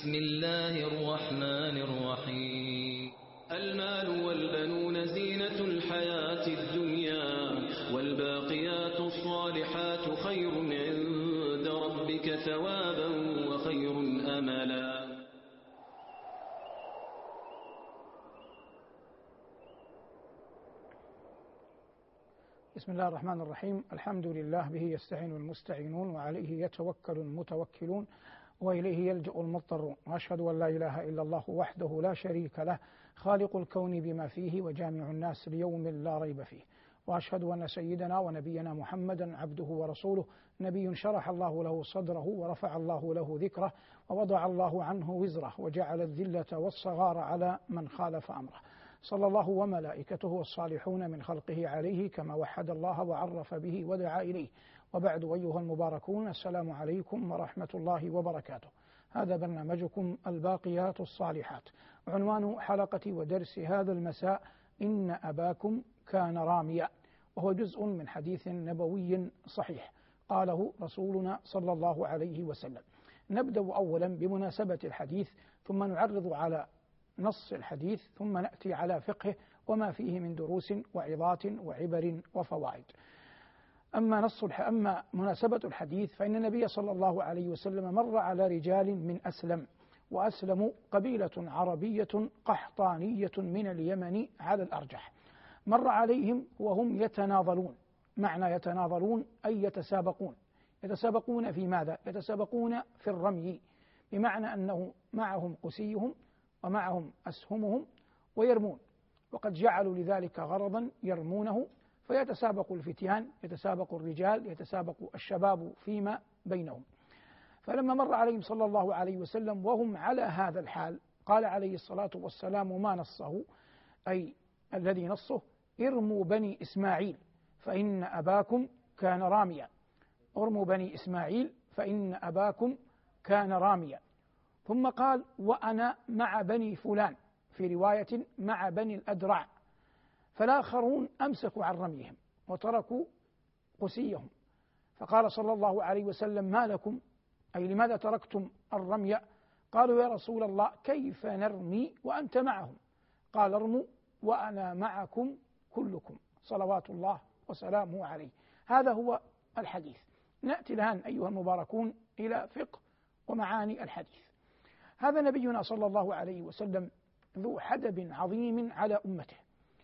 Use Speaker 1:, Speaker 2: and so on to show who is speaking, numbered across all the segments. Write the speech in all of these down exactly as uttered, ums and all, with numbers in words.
Speaker 1: بسم الله الرحمن الرحيم المال والبنون زينة الحياة الدنيا والباقيات الصالحات خير عند ربك ثوابا وخير أملا.
Speaker 2: بسم الله الرحمن الرحيم. الحمد لله به يستعين المستعينون وعليه يتوكل المتوكلون وإليه يلجأ المضطرون، وأشهد أن لا إله إلا الله وحده لا شريك له خالق الكون بما فيه وجامع الناس ليوم لا ريب فيه، وأشهد أن سيدنا ونبينا محمدا عبده ورسوله، نبي شرح الله له صدره ورفع الله له ذكره ووضع الله عنه وزره وجعل الذلة والصغار على من خالف أمره، صلى الله وملائكته والصالحون من خلقه عليه كما وحد الله وعرف به ودعا إليه. وبعد، أيها المباركون، السلام عليكم ورحمة الله وبركاته. هذا برنامجكم الباقيات الصالحات، عنوان حلقة ودرس هذا المساء إن أباكم كان راميا، وهو جزء من حديث نبوي صحيح قاله رسولنا صلى الله عليه وسلم. نبدأ أولا بمناسبة الحديث، ثم نعرض على نص الحديث، ثم نأتي على فقهه وما فيه من دروس وعظات وعبر وفوائد. أما نص أما مناسبة الحديث، فإن النبي صلى الله عليه وسلم مر على رجال من أسلم، وأسلم قبيلة عربية قحطانية من اليمن على الأرجح، مر عليهم وهم يتناضلون. معنى يتناضلون أي يتسابقون. يتسابقون في ماذا؟ يتسابقون في الرمي، بمعنى أنه معهم قسيهم ومعهم أسهمهم ويرمون، وقد جعلوا لذلك غرضا يرمونه، فيتسابق الفتيان، يتسابق الرجال، يتسابق الشباب فيما بينهم. فلما مر عليهم صلى الله عليه وسلم وهم على هذا الحال، قال عليه الصلاة والسلام ما نصه، أي الذي نصه: ارموا بني إسماعيل فإن أباكم كان راميا. ارموا بني إسماعيل فإن أباكم كان راميا. ثم قال: وأنا مع بني فلان، في رواية مع بني الأدرع. فالآخرون أمسكوا عن رميهم وتركوا قسيهم، فقال صلى الله عليه وسلم: ما لكم؟ أي لماذا تركتم الرمي؟ قالوا: يا رسول الله كيف نرمي وأنت معهم؟ قال: ارموا وأنا معكم كلكم، صلوات الله وسلامه عليه. هذا هو الحديث. نأتي الآن أيها المباركون إلى فقه ومعاني الحديث. هذا نبينا صلى الله عليه وسلم ذو حدب عظيم على أمته،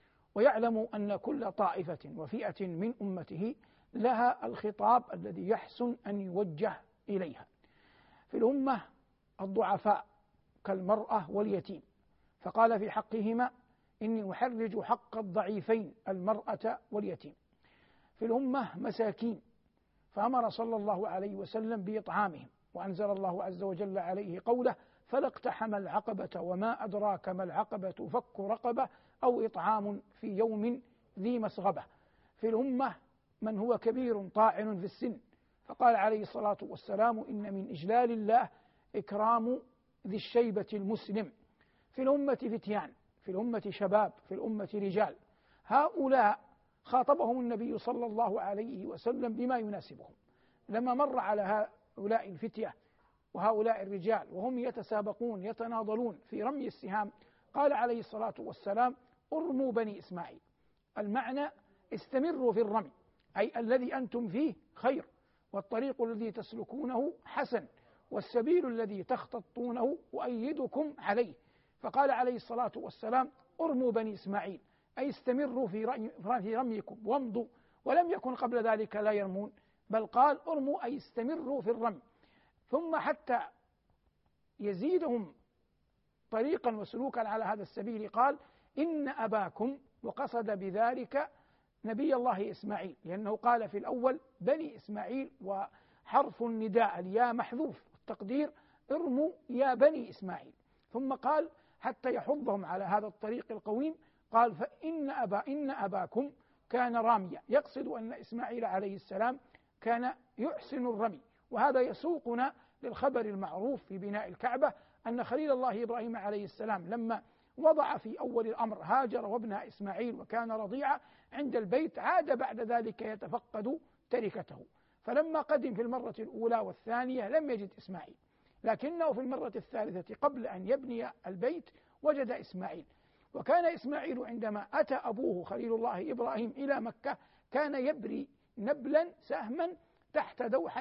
Speaker 2: ويعلم أن كل طائفة وفئة من أمته لها الخطاب الذي يحسن أن يوجه إليها. في الأمة الضعفاء كالمرأة واليتيم، فقال في حقهما: إني أحرج حق الضعيفين المرأة واليتيم. في الأمة مساكين، فأمر صلى الله عليه وسلم بإطعامهم، وأنزل الله عز وجل عليه قوله: فلا اقتحم العقبة وما أدراك ما العقبة فك رقبة أو إطعام في يوم ذي مسغبة. في الأمة من هو كبير طاعن في السن، فقال عليه الصلاة والسلام: إن من إجلال الله إكرام ذي الشيبة المسلم. في الأمة فتيان، في الأمة شباب، في الأمة رجال. هؤلاء خاطبهم النبي صلى الله عليه وسلم بما يناسبهم. لما مر على هؤلاء الفتية وهؤلاء الرجال وهم يتسابقون يتناضلون في رمي السهام، قال عليه الصلاة والسلام: ارموا بني إسماعيل. المعنى استمروا في الرمي، أي الذي أنتم فيه خير، والطريق الذي تسلكونه حسن، والسبيل الذي تخططونه أؤيدكم عليه. فقال عليه الصلاة والسلام: ارموا بني إسماعيل، أي استمروا في في رميكم وامضوا. ولم يكن قبل ذلك لا يرمون، بل قال: ارموا أي استمروا في الرمي. ثم حتى يزيدهم طريقا وسلوكا على هذا السبيل قال: إن أباكم، وقصد بذلك نبي الله إسماعيل، لأنه قال في الأول بني إسماعيل وحرف النداء الياء محذوف، التقدير ارموا يا بني إسماعيل. ثم قال حتى يحضهم على هذا الطريق القويم، قال: فإن أبا إن أباكم كان راميا، يقصد أن إسماعيل عليه السلام كان يحسن الرمي. وهذا يسوقنا للخبر المعروف في بناء الكعبة، أن خليل الله إبراهيم عليه السلام لما وضع في أول الأمر هاجر وابنها إسماعيل وكان رضيعا عند البيت، عاد بعد ذلك يتفقد تركته، فلما قدم في المرة الأولى والثانية لم يجد إسماعيل، لكنه في المرة الثالثة قبل أن يبني البيت وجد إسماعيل. وكان إسماعيل عندما أتى أبوه خليل الله إبراهيم إلى مكة كان يبري نبلا سهما تحت دوحة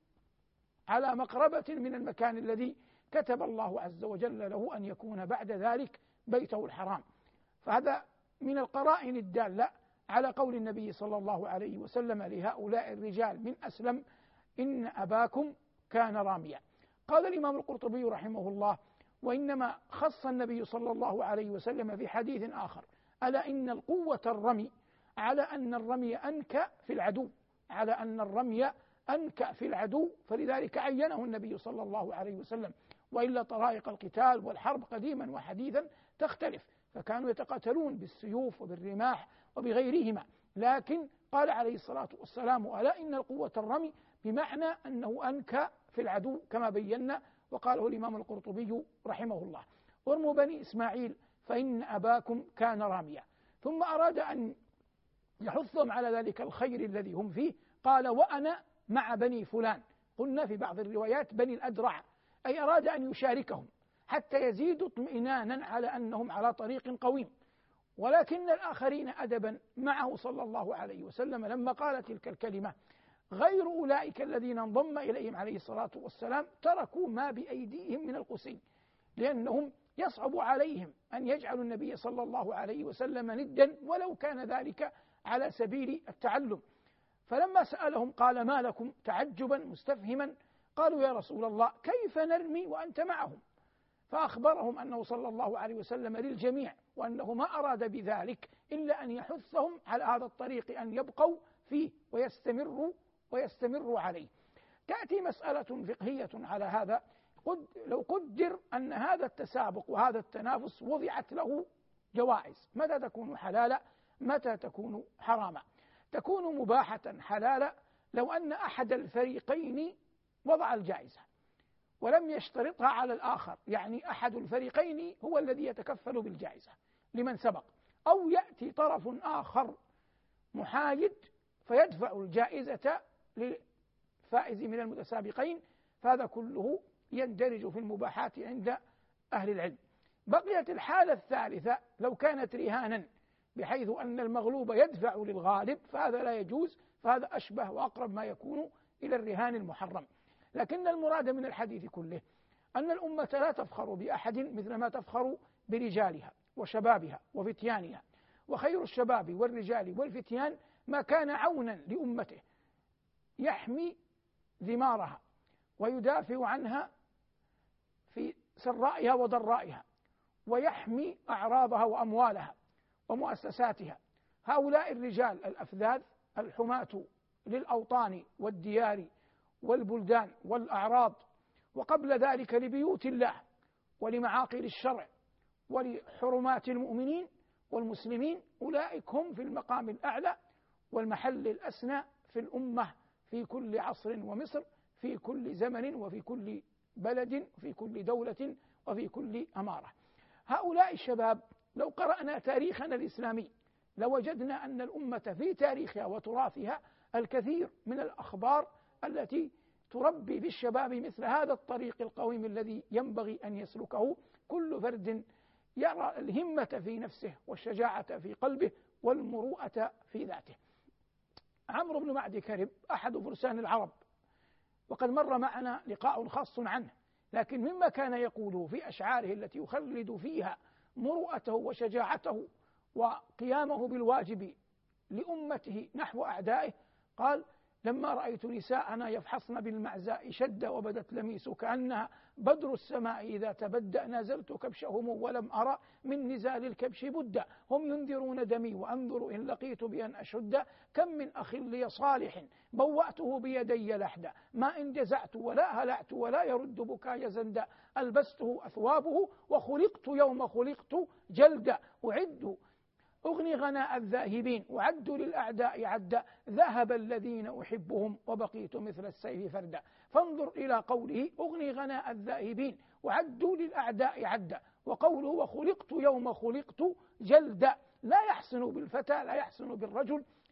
Speaker 2: على مقربة من المكان الذي كتب الله عز وجل له أن يكون بعد ذلك بيته الحرام. فهذا من القرائن الدالة على قول النبي صلى الله عليه وسلم لهؤلاء الرجال من أسلم: إن أباكم كان راميا. قال الإمام القرطبي رحمه الله: وإنما خص النبي صلى الله عليه وسلم في حديث آخر: ألا إن القوة الرمي، على أن الرمي أنكى في العدو، على أن الرمي أنكى في العدو، فلذلك عينه النبي صلى الله عليه وسلم. وإلا طرائق القتال والحرب قديما وحديثا تختلف، فكانوا يتقاتلون بالسيوف وبالرماح وبغيرهما، لكن قال عليه الصلاة والسلام: ألا إن القوة الرمي، بمعنى أنه أنكى في العدو كما بينا. وقاله الإمام القرطبي رحمه الله: ارموا بني إسماعيل فإن أباكم كان راميا. ثم أراد أن يحثهم على ذلك الخير الذي هم فيه، قال: وأنا مع بني فلان. قلنا في بعض الروايات بني الأدرع، أي أراد أن يشاركهم حتى يزيدوا اطمئنانا على أنهم على طريق قويم. ولكن الآخرين أدبا معه صلى الله عليه وسلم لما قال تلك الكلمة غير أولئك الذين انضم إليهم عليه الصلاة والسلام تركوا ما بأيديهم من القسي، لأنهم يصعب عليهم أن يجعلوا النبي صلى الله عليه وسلم ندا ولو كان ذلك على سبيل التعلم. فلما سألهم قال: ما لكم؟ تعجبا مستفهما. قالوا: يا رسول الله كيف نرمي وأنت معهم؟ فأخبرهم أنه صلى الله عليه وسلم للجميع، وأنه ما أراد بذلك إلا أن يحثهم على هذا الطريق أن يبقوا فيه ويستمروا ويستمروا عليه. تأتي مسألة فقهية على هذا: قد لو قدر أن هذا التسابق وهذا التنافس وضعت له جوائز، متى تكون حلالا؟ متى تكون حراما؟ تكون مباحة حلالا لو أن أحد الفريقين وضع الجائزة ولم يشترطها على الآخر، يعني أحد الفريقين هو الذي يتكفل بالجائزة لمن سبق، أو يأتي طرف آخر محايد فيدفع الجائزة للفائز من المتسابقين، فهذا كله يندرج في المباحات عند أهل العلم. بقيت الحالة الثالثة لو كانت رهانا بحيث أن المغلوب يدفع للغالب، فهذا لا يجوز، فهذا أشبه وأقرب ما يكون إلى الرهان المحرم. لكن المراد من الحديث كله أن الأمة لا تفخر بأحد مثل ما تفخر برجالها وشبابها وفتيانها، وخير الشباب والرجال والفتيان ما كان عونا لأمته يحمي ذمارها ويدافع عنها في سرائها وضرائها ويحمي أعراضها وأموالها ومؤسساتها. هؤلاء الرجال الأفذاذ الحماة للأوطان والديار والبلدان والأعراض، وقبل ذلك لبيوت الله ولمعاقل الشرع ولحرمات المؤمنين والمسلمين، أولئك هم في المقام الأعلى والمحل الأسنى في الأمة في كل عصر ومصر، في كل زمن وفي كل بلد وفي كل دولة وفي كل أمارة. هؤلاء الشباب لو قرأنا تاريخنا الإسلامي لوجدنا أن الأمة في تاريخها وتراثها الكثير من الأخبار التي تربي في الشباب مثل هذا الطريق القويم الذي ينبغي أن يسلكه كل فرد يرى الهمة في نفسه والشجاعة في قلبه والمروءة في ذاته. عمرو بن معد كرب أحد فرسان العرب، وقد مر معنا لقاء خاص عنه، لكن مما كان يقوله في أشعاره التي يخلد فيها مروءته وشجاعته وقيامه بالواجب لأمته نحو أعدائه، قال: لما رأيت نساءنا يفحصن بالمعزاء شد وبدت لميس كأنها بدر السماء إذا تبدأ نازلت كبشهم ولم أرى من نزال الكبش بدا، هم ينذرون دمي وأنذر إن لقيت بأن أشد، كم من أخ لي صالح بوأته بيدي لحدا، ما إن جزعت ولا هلعت ولا يرد بكاي زندا، ألبسته أثوابه وخلقت يوم خلقت جلدا، أعد أغني غناء الذاهبين وعد للأعداء عدا، ذهب الذين أحبهم وبقيت مثل السيف فردا. فانظر إلى قوله أغني غناء الذاهبين وعدوا للأعداء عدا، وقوله وخلقت يوم خلقت جلدا. لا يحسن بالفتى، لا يحسن بالرجل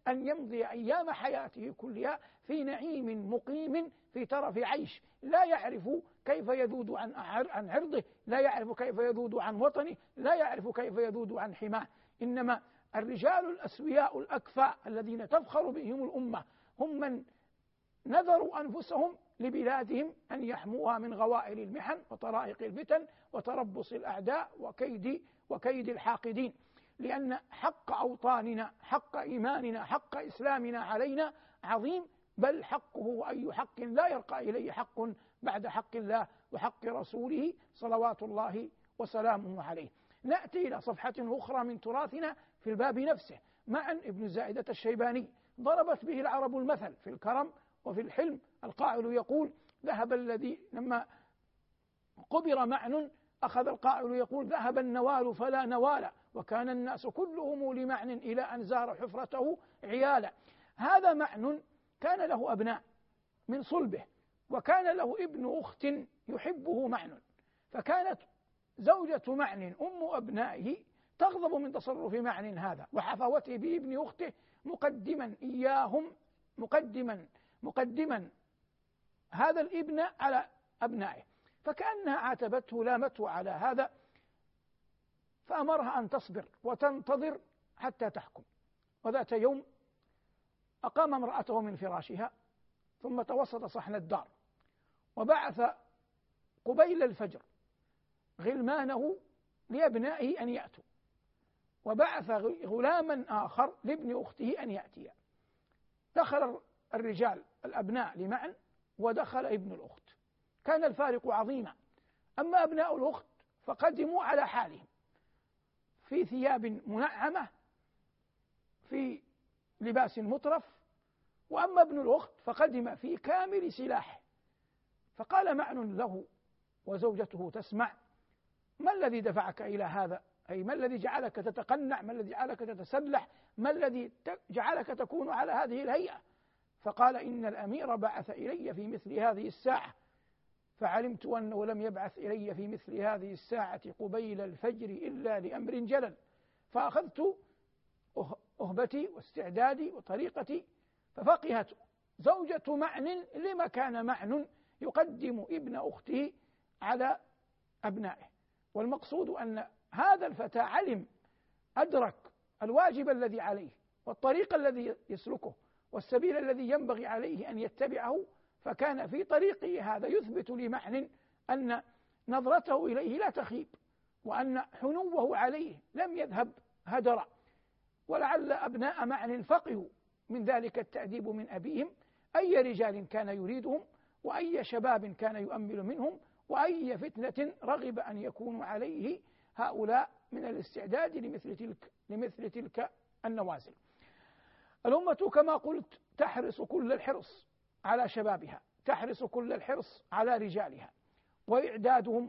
Speaker 2: أن يمضي أيام حياته كلها في نعيم مقيم في ترف عيش، لا يعرف كيف يذود عن عن عرضه، لا يعرف كيف يذود عن وطنه، لا يعرف كيف يذود عن حماه. إنما الرجال الأسوياء الأكفاء الذين تفخر بهم الأمة هم من نذروا أنفسهم لبلادهم أن يحموها من غوائل المحن وطرائق الفتن وتربص الأعداء وكيد وكيد الحاقدين، لأن حق أوطاننا، حق إيماننا، حق إسلامنا علينا عظيم، بل حقه وأي حق لا يرقى إليه حق بعد حق الله وحق رسوله صلوات الله وسلامه عليه. نأتي إلى صفحة أخرى من تراثنا في الباب نفسه. معن ابن زائدة الشيباني ضربت به العرب المثل في الكرم وفي الحلم. القائل يقول ذهب الذي لما قبر معن أخذ القائل يقول ذهب النوال فلا نوال، وكان الناس كلهم لمعن إلى أن زار حفرته عيالا. هذا معن كان له أبناء من صلبه، وكان له ابن أخت يحبه معن، فكانت زوجة معن أم أبنائه تغضب من تصرف معن هذا وحفوته بابن أخته، مقدما إياهم مقدما مقدما هذا الابن على أبنائه، فكأنها عاتبته لامته على هذا، فأمرها أن تصبر وتنتظر حتى تحكم. وذات يوم أقام امرأته من فراشها ثم توسط صحن الدار، وبعث قبيل الفجر غلمانه لأبنائه أن يأتوا، وبعث غلاما آخر لابن أخته أن يأتي. دخل الرجال الأبناء لمعن ودخل ابن الأخت، كان الفارق عظيما. أما أبناء الأخت فقدموا على حالهم في ثياب منعمة في لباس مطرف، وأما ابن الأخت فقدم في كامل سلاحه. فقال معن له وزوجته تسمع: ما الذي دفعك إلى هذا؟ أي ما الذي جعلك تتقنع؟ ما الذي جعلك تتسلح؟ ما الذي جعلك تكون على هذه الهيئة؟ فقال: إن الأمير بعث إلي في مثل هذه الساعة، فعلمت أنه لم يبعث إلي في مثل هذه الساعة قبيل الفجر إلا لأمر جلل، فأخذت أهبتي واستعدادي وطريقتي. ففقهت زوجة معن لما كان معن يقدم ابن أخته على أبنائه. والمقصود أن هذا الفتى علم، أدرك الواجب الذي عليه والطريق الذي يسلكه والسبيل الذي ينبغي عليه أن يتبعه، فكان في طريقه هذا يثبت لمعن أن نظرته إليه لا تخيب، وأن حنوه عليه لم يذهب هدرا. ولعل أبناء معن فقهوا من ذلك التأديب من أبيهم أي رجال كان يريدهم، وأي شباب كان يؤمل منهم، وأي فتنة رغب أن يكونوا عليه هؤلاء من الاستعداد لمثل تلك, لمثل تلك النوازل. الأمة كما قلت تحرص كل الحرص على شبابها، تحرص كل الحرص على رجالها، وإعدادهم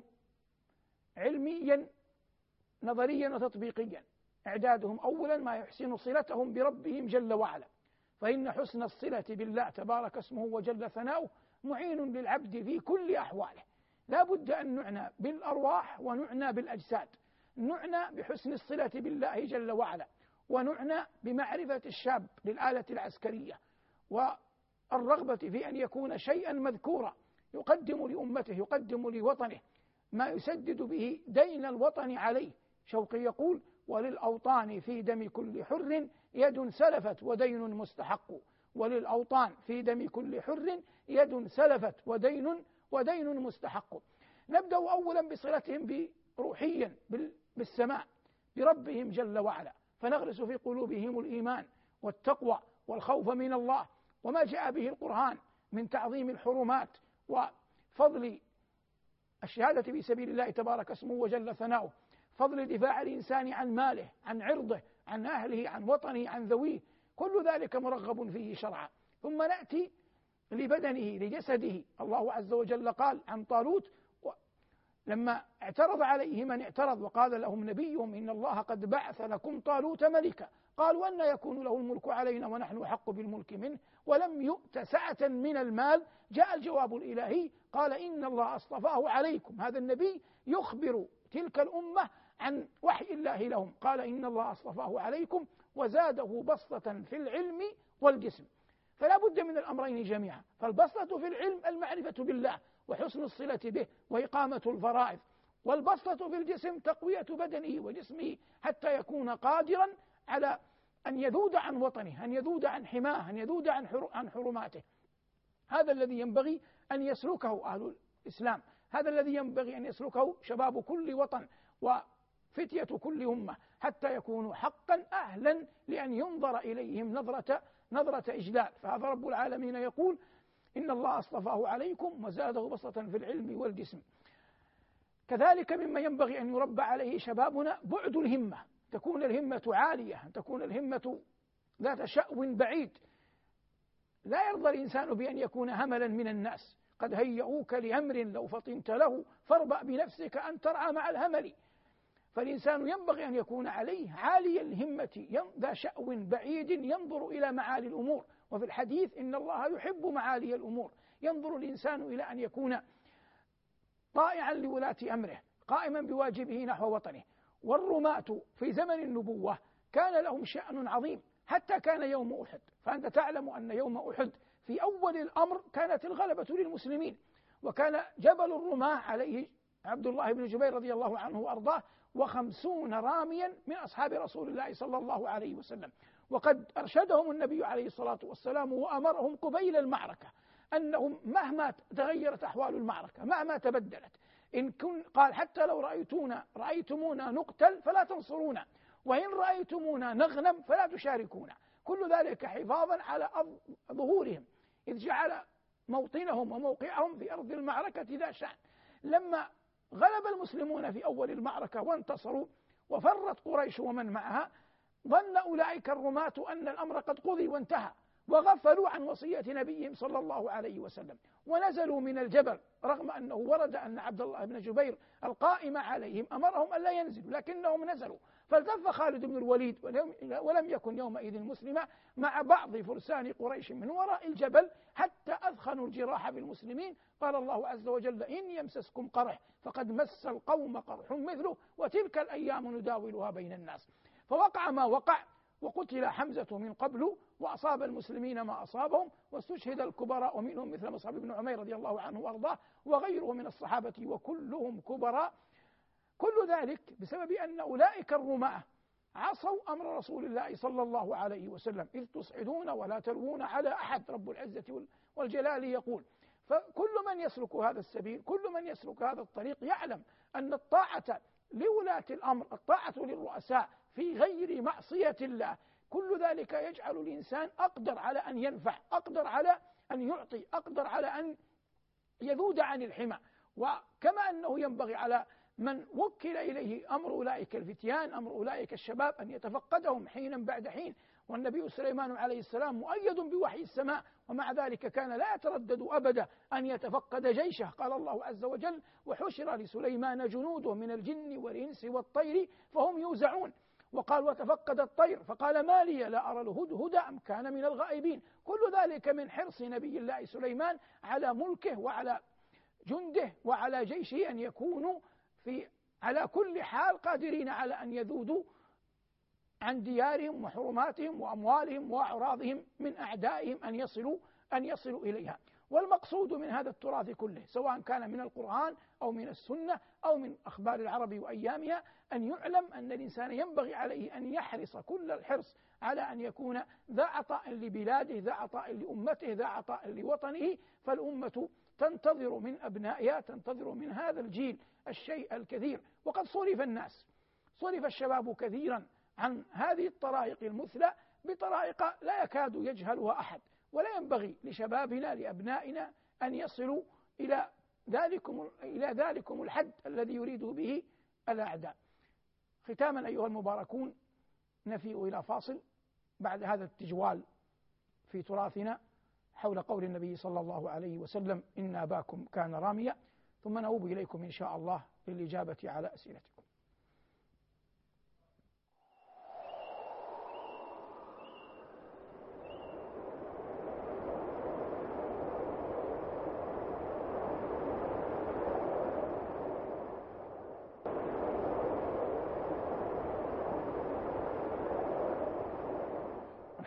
Speaker 2: علميا نظريا وتطبيقيا. إعدادهم أولا ما يحسن صلتهم بربهم جل وعلا، فإن حسن الصلة بالله تبارك اسمه وجل ثناؤه معين للعبد في كل أحواله. لا بد أن نعنى بالأرواح ونعنى بالأجساد، نعنى بحسن الصلة بالله جل وعلا، ونعنى بمعرفة الشاب للآلة العسكرية والرغبة في أن يكون شيئا مذكورا يقدم لأمته، يقدم لوطنه ما يسدد به دين الوطن عليه. شوقي يقول: وللأوطان في دم كل حر يد سلفت ودين مستحق. وللأوطان في دم كل حر يد سلفت ودين ودين مستحق. نبدأ أولا بصلتهم بروحيا بالسماء بربهم جل وعلا، فنغرس في قلوبهم الإيمان والتقوى والخوف من الله وما جاء به القرآن من تعظيم الحرمات وفضل الشهادة في سبيل الله تبارك اسمه وجل ثناؤه، فضل دفاع الإنسان عن ماله، عن عرضه، عن أهله، عن وطنه، عن ذويه، كل ذلك مرغب فيه شرعا. ثم نأتي لبدنه لجسده. الله عز وجل قال عن طالوت لما اعترض عليه من اعترض وقال لهم نبيهم: إن الله قد بعث لكم طالوت ملكا، قالوا: أن يكون له الملك علينا ونحن أحق بالملك منه ولم يؤت سعة من المال. جاء الجواب الإلهي قال: إن الله اصطفاه عليكم. هذا النبي يخبر تلك الأمة عن وحي الله لهم. قال إن الله اصطفاه عليكم وزاده بسطة في العلم والجسم. فلا بد من الأمرين جميعا، فالبسطة في العلم المعرفة بالله وحسن الصلة به وإقامة الفرائض، والبسطة في الجسم تقوية بدنه وجسمه حتى يكون قادرا على أن يذود عن وطنه، أن يذود عن حماه، أن يذود عن حرماته. هذا الذي ينبغي أن يسلكه أهل الإسلام، هذا الذي ينبغي أن يسلكه شباب كل وطن وفتية كل أمة، حتى يكونوا حقا أهلا لأن ينظر إليهم نظرة نظرة إجلال. فهذا رب العالمين يقول إن الله اصطفاه عليكم وزاده بسطة في العلم والجسم. كذلك مما ينبغي أن يربى عليه شبابنا بعد الهمة، تكون الهمة عالية، تكون الهمة ذات شأو بعيد. لا يرضى الإنسان بأن يكون هملا من الناس، قد هيئوك لأمر لو فطنت له فاربأ بنفسك أن ترعى مع الهمل. فالإنسان ينبغي أن يكون عليه عالي الهمة ذا شأو بعيد ينظر إلى معالي الأمور. وفي الحديث إن الله يحب معالي الأمور، ينظر الإنسان إلى أن يكون طائعا لولاة أمره قائما بواجبه نحو وطنه. والرماة في زمن النبوة كان لهم شأن عظيم حتى كان يوم أحد. فأنت تعلم أن يوم أحد في أول الأمر كانت الغلبة للمسلمين، وكان جبل الرماة عليه عبد الله بن جبير رضي الله عنه وأرضاه وخمسون راميا من أصحاب رسول الله صلى الله عليه وسلم. وقد أرشدهم النبي عليه الصلاة والسلام وأمرهم قبيل المعركة أنهم مهما تغيرت أحوال المعركة مهما تبدلت إن كن قال حتى لو رأيتونا رأيتمونا نقتل فلا تنصرونا، وإن رأيتمونا نغنم فلا تشاركونا، كل ذلك حفاظا على ظهورهم، إذ جعل موطنهم وموقعهم في أرض المعركة ذا شأن. لما غلب المسلمون في أول المعركة وانتصروا وفرت قريش ومن معها، ظن أولئك الرماة أن الأمر قد قضي وانتهى، وغفلوا عن وصية نبيهم صلى الله عليه وسلم، ونزلوا من الجبل رغم أنه ورد أن عبد الله بن جبير القائم عليهم أمرهم ألا ينزلوا، لكنهم نزلوا. فالتف خالد بن الوليد ولم يكن يومئذ مسلما مع بعض فرسان قريش من وراء الجبل حتى أثخنوا الجراح بالمسلمين. قال الله عز وجل إن يمسسكم قرح فقد مس القوم قرح مثله وتلك الأيام نداولها بين الناس. فوقع ما وقع، وقتل حمزة من قبل وأصاب المسلمين ما أصابهم، واستشهد الكبراء ومنهم مثل مصعب بن عمير رضي الله عنه وأرضاه وغيره من الصحابة وكلهم كبراء. كل ذلك بسبب أن أولئك الرماة عصوا أمر رسول الله صلى الله عليه وسلم، إذ تصعدون ولا تلوون على أحد، رب العزة والجلال يقول. فكل من يسلك هذا السبيل، كل من يسلك هذا الطريق يعلم أن الطاعة لولاة الأمر، الطاعة للرؤساء في غير معصية الله، كل ذلك يجعل الإنسان أقدر على أن ينفع، أقدر على أن يعطي، أقدر على أن يذود عن الحمى. وكما أنه ينبغي على من وكل إليه أمر أولئك الفتيان، أمر أولئك الشباب، أن يتفقدهم حينا بعد حين. والنبي سليمان عليه السلام مؤيد بوحي السماء، ومع ذلك كان لا يتردد أبدا أن يتفقد جيشه. قال الله عز وجل وحشر لسليمان جنوده من الجن والإنس والطير فهم يوزعون. وقال وتفقد الطير فقال ما لي لا أرى الهدهد أم كان من الغائبين. كل ذلك من حرص نبي الله سليمان على ملكه وعلى جنده وعلى جيشه أن يكونوا في على كل حال قادرين على أن يذودوا عن ديارهم وحرماتهم وأموالهم وأعراضهم من أعدائهم أن يصلوا أن يصلوا إليها. والمقصود من هذا التراث كله سواء كان من القرآن أو من السنة أو من أخبار العرب وأيامها أن يعلم أن الإنسان ينبغي عليه أن يحرص كل الحرص على أن يكون ذا عطاء لبلاده، ذا عطاء لأمته، ذا عطاء لوطنه. فالأمة تنتظر من أبنائها، تنتظر من هذا الجيل الشيء الكثير. وقد صرف الناس، صرف الشباب كثيرا عن هذه الطرائق المثلى بطرائق لا يكاد يجهلها أحد. ولا ينبغي لشبابنا لأبنائنا أن يصلوا إلى ذلكم إلى ذلكم الحد الذي يريد به الأعداء. ختاما أيها المباركون، نفيء إلى فاصل بعد هذا التجوال في تراثنا حول قول النبي صلى الله عليه وسلم إن أباكم كان راميا، ثم نعود إليكم إن شاء الله للإجابة على أسئلتكم.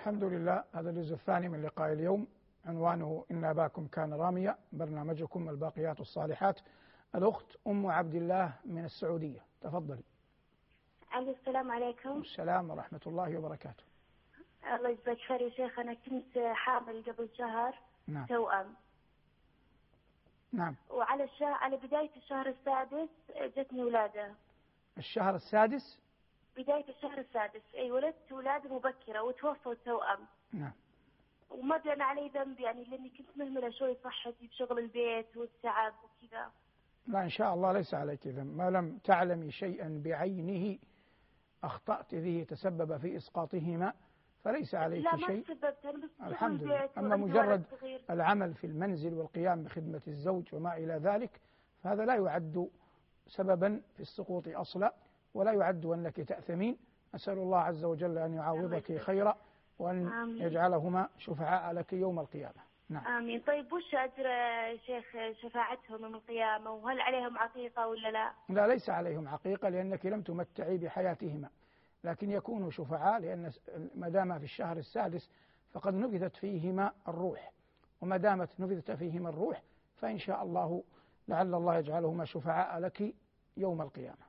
Speaker 2: الحمد لله. هذا الجزء الثاني من لقاء اليوم، عنوانه إن أباكم كان راميا، برنامجكم الباقيات الصالحات. الأخت أم عبد الله من السعودية، تفضلي.
Speaker 3: السلام عليكم.
Speaker 2: السلام ورحمة الله وبركاته.
Speaker 3: الله يجزاك خير يا شيخ. أنا كنت حامل قبل شهر.
Speaker 2: نعم.
Speaker 3: توأم.
Speaker 2: نعم.
Speaker 3: وعلى الشهر على بداية الشهر السادس جتني ولادة.
Speaker 2: الشهر السادس؟
Speaker 3: بداية الشهر السادس، أي ولدت ولادة مبكرة وتوفوا التوأم.
Speaker 2: نعم.
Speaker 3: وما كان علي ذنب يعني، لأني كنت مهملة شوي صحتي بشغل البيت والتعب وكذا.
Speaker 2: لا إن شاء الله ليس عليك ذنب، ما لم تعلمي شيئا بعينه أخطأت به تسبب في إسقاطهما فليس عليك
Speaker 3: لا
Speaker 2: شيء.
Speaker 3: لا ما تسببت، أنا بس
Speaker 2: الحمد
Speaker 3: شغل
Speaker 2: لله.
Speaker 3: البيت
Speaker 2: أما
Speaker 3: وعندي
Speaker 2: مجرد
Speaker 3: ولد صغير.
Speaker 2: العمل في المنزل والقيام بخدمة الزوج وما إلى ذلك فهذا لا يعد سببا في السقوط أصلا، ولا يعد أنك تأثمين. أسأل الله عز وجل أن يعوضك خيرا وأن
Speaker 3: آمين.
Speaker 2: يجعلهما شفعاء لك يوم القيامة. نعم.
Speaker 3: آمين. طيب وش أجر شيخ شفاعتهم يوم القيامة، وهل عليهم عقيقة ولا لا؟
Speaker 2: لا ليس عليهم عقيقة لأنك لم تمتعي بحياتهما، لكن يكونوا شفعاء لأن ما دام في الشهر السادس فقد نفذت فيهما الروح، وما دامت نفذت فيهما الروح فإن شاء الله لعل الله يجعلهما شفعاء لك يوم القيامة.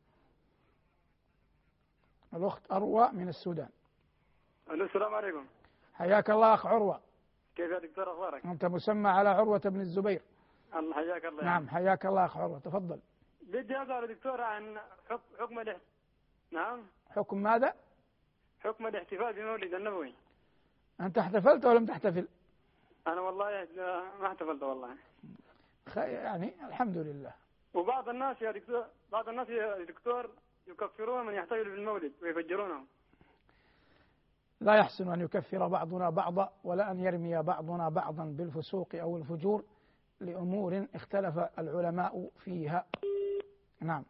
Speaker 2: الأخت أروى من السودان.
Speaker 4: السلام عليكم.
Speaker 2: حياك الله أخ عروة.
Speaker 4: كيف يا دكتور أخبارك؟
Speaker 2: أنت مسمى على عروة بن الزبير.
Speaker 4: الله حياك الله.
Speaker 2: نعم حياك الله أخ عروة، تفضل.
Speaker 4: بدي أسأل دكتور عن حكم الاحتفال. نعم.
Speaker 2: حكم ماذا؟
Speaker 4: حكم الاحتفال بمولد النبوي.
Speaker 2: أنت احتفلت ولم تحتفل؟
Speaker 4: أنا والله ما احتفلت والله.
Speaker 2: خ... يعني الحمد لله.
Speaker 4: وبعض الناس يا دكتور بعض الناس يا دكتور يكفرون من يحتفل بالمولد ويفجرونه.
Speaker 2: لا يحسن أن يكفر بعضنا بعضا ولا أن يرمي بعضنا بعضا بالفسوق أو الفجور لأمور اختلف العلماء فيها. نعم.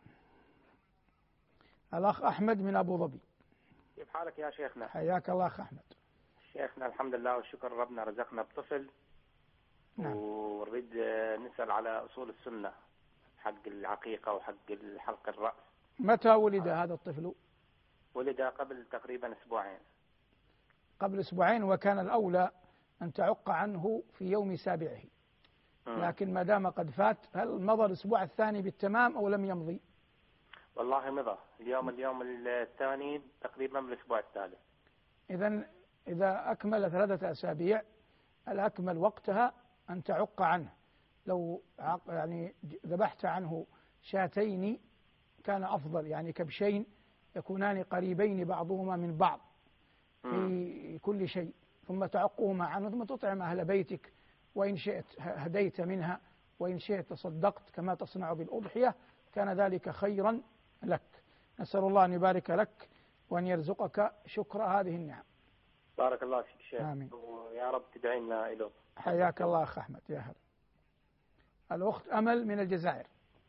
Speaker 2: الأخ أحمد من أبو ظبي.
Speaker 5: كيف حالك يا شيخنا؟
Speaker 2: حياك الله أخ أحمد.
Speaker 5: شيخنا الحمد لله والشكر، ربنا رزقنا بطفل.
Speaker 2: نعم.
Speaker 5: ونريد نسأل على أصول السنة حق العقيقة وحق الحلق الرأس.
Speaker 2: متى ولد هذا الطفل؟
Speaker 5: ولد قبل تقريبا أسبوعين.
Speaker 2: قبل أسبوعين، وكان الأولى أن تعق عنه في يوم سابعه، لكن ما دام قد فات هل مضى الأسبوع الثاني بالتمام أو لم يمضي؟
Speaker 5: والله مضى اليوم اليوم الثاني تقريبا بالأسبوع الثالث.
Speaker 2: إذن إذا أكمل ثلاثة أسابيع الأكمل وقتها أن تعق عنه. لو يعني ذبحت عنه شاتين كان أفضل، يعني كبشين يكونان قريبين بعضهما من بعض في كل شيء، ثم تعقهما عنه ثم تطعم أهل بيتك، وإن شئت هديت منها وإن شئت تصدقت كما تصنع بالأضحية، كان ذلك خيرا لك. نسأل الله أن يبارك لك وأن يرزقك شكر هذه النعم.
Speaker 5: بارك الله فيك شيخ.
Speaker 2: آمين.
Speaker 5: ويا رب تدعي لنا له.
Speaker 2: حياك الله أخ أحمد. يا هلا. الأخت أمل من الجزائر،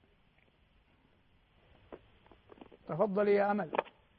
Speaker 2: تفضلي يا أمل.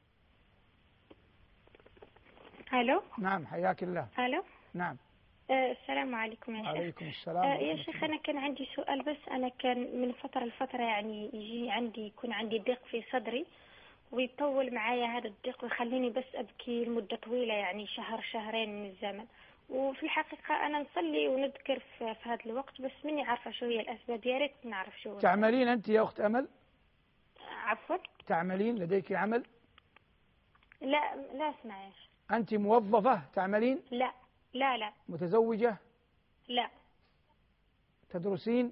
Speaker 3: الو.
Speaker 2: نعم حياك الله.
Speaker 3: الو.
Speaker 2: نعم.
Speaker 3: آه السلام عليكم يا شيخ.
Speaker 2: عليكم السلام.
Speaker 3: آه يا شيخ أنا كان عندي سؤال، بس أنا كان من فترة لفترة يعني يجي عندي يكون عندي ضيق في صدري ويطول معايا هذا الضيق ويخليني بس أبكي لمدة طويلة، يعني شهر شهرين من الزمن. وفي الحقيقة أنا نصلي ونذكر في, في هذا الوقت، بس مني عارفة شو هي الأسباب، يا ريت نعرف شو.
Speaker 2: تعملين أنت يا أخت أمل؟
Speaker 3: عفوا.
Speaker 2: تعملين؟ لديك عمل؟
Speaker 3: لا لا اسمع يا شيخ.
Speaker 2: أنت موظفة تعملين؟
Speaker 3: لا لا لا.
Speaker 2: متزوجة؟
Speaker 3: لا.
Speaker 2: تدرسين؟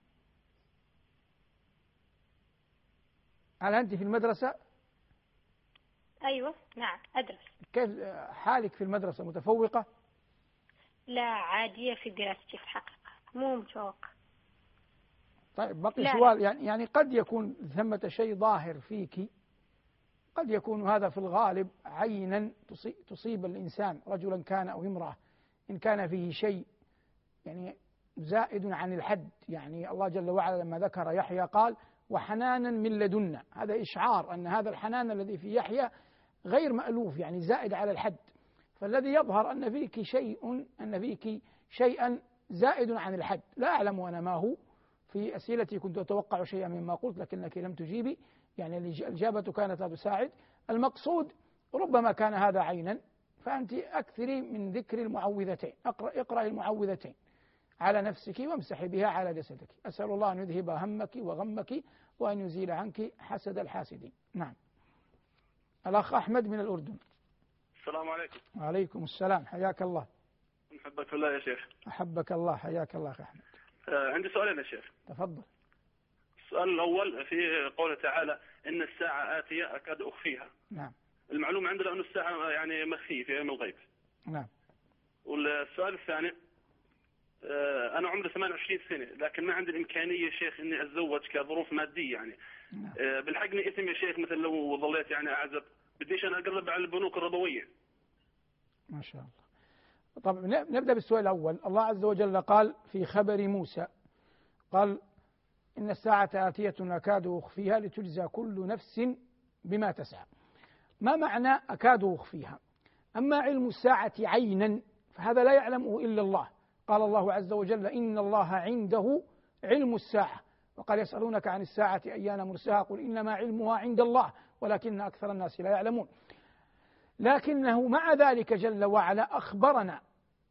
Speaker 2: هل أنت في المدرسة؟
Speaker 3: أيوة نعم أدرس.
Speaker 2: كيف حالك في المدرسة؟ متفوقة؟
Speaker 3: لا عادية في دراستي في الحقيقة، مو متفوقة.
Speaker 2: طيب بقي
Speaker 3: لا
Speaker 2: سؤال،
Speaker 3: لا.
Speaker 2: يعني يعني قد يكون ثمة شيء ظاهر فيك، قد يكون هذا في الغالب عينا تصيب الإنسان رجلا كان أو امرأة، إن كان فيه شيء يعني زائد عن الحد. يعني الله جل وعلا لما ذكر يحيى قال وحنانا من لدنا، هذا إشعار أن هذا الحنان الذي في يحيى غير مألوف، يعني زائد على الحد. فالذي يظهر أن فيك شيء أن فيك شيئا زائد عن الحد. لا أعلم أنا ما هو، في أسئلتي كنت أتوقع شيئا مما قلت لكنك لم تجيبي، يعني الإجابة كانت لا تساعد. المقصود ربما كان هذا عينا فأنت أكثري من ذكر المعوذتين، اقرأ اقرأ المعوذتين على نفسك وامسحي بها على جسدك. أسأل الله أن يذهب همك وغمك وأن يزيل عنك حسد الحاسدين. نعم. الأخ أحمد من الأردن.
Speaker 6: السلام عليكم.
Speaker 2: وعليكم السلام، حياك الله.
Speaker 6: نحبك في الله يا شيخ.
Speaker 2: أحبك الله، حياك الله أخي أحمد.
Speaker 6: آه عندي سؤالين يا شيخ.
Speaker 2: تفضل.
Speaker 6: السؤال الأول في قوله تعالى إن الساعة آتية أكاد أخفيها.
Speaker 2: نعم.
Speaker 6: المعلومة عندنا أن الساعة يعني مخفية في علم الغيب.
Speaker 2: نعم.
Speaker 6: والسؤال الثاني، آه أنا عمري ثمانية وعشرين سنة لكن ما عندي الإمكانية يا شيخ إني أتزوج كظروف مادية يعني.
Speaker 2: نعم.
Speaker 6: آه بالحقني إثم يا شيخ، مثل لو ظليت يعني أعزب بديش أنا أقرب على البنوك الربوية.
Speaker 2: ما شاء الله. طب نبدأ بالسؤال الأول. الله عز وجل قال في خبر موسى، قال إن الساعة آتية أكاد أخفيها لتجزى كل نفس بما تسعى. ما معنى أكاد أخفيها؟ أما علم الساعة عينا فهذا لا يعلمه إلا الله. قال الله عز وجل إن الله عنده علم الساعة، وقال يسألونك عن الساعة أيان مرساها قل إنما علمها عند الله ولكن أكثر الناس لا يعلمون. لكنه مع ذلك جل وعلا أخبرنا